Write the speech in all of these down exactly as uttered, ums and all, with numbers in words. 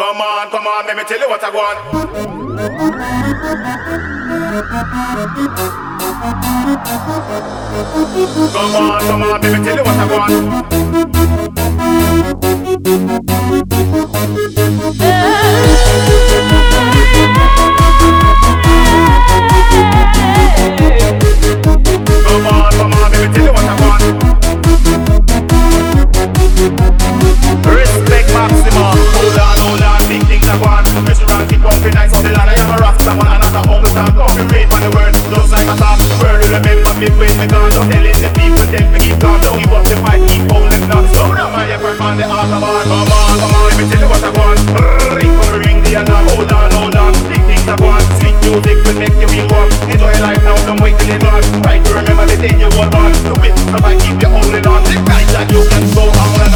Come on, come on, let me tell you what I want. Come on, come on, let me tell you what I want. Come on, come on, let me tell you what I want. Respect maximum. Hold on, hold on, big things I want. Restaurant keep bumping nice on the land. I am a rasta man and not a humble time. Come read on the word, just like a top. Word to remember me when me gone. Don't tell it the people, tell me keep calm. Don't give up the fight, keep holding on. So now my effort on the autobahn. Come on, come on, let me tell you what I want. Ring for me, ring the alarm. Hold on, hold on, big things I want. Sweet music will make you feel warm. Enjoy life now, don't wait till it's gone. Try to remember the day you were born. Do it, so I keep you holding on. The right that you can go on and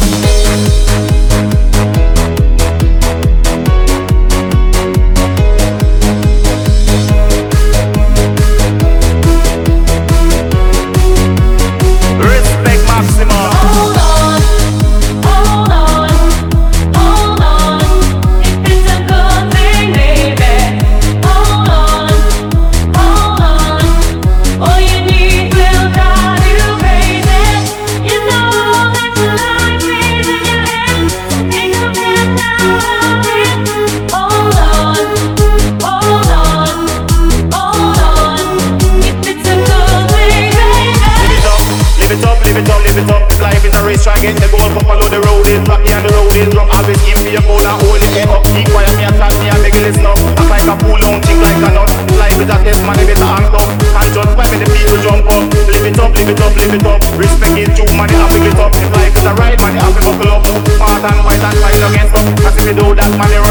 try get the goal, come follow the road is rocky and the road is rough. Always aim for your goal and hold it head up. Keep quiet, me and chat me and make it listen up. Act like a fool, don't think like a nut. Life is a test, man, it is a hang up. And just why when the people jump up. Live it up, live it up, live it up. Respect it too, man, you have to get up. If life is a ride, man, you have to buckle up. Smart and white and fight against up. As if you do that, man, you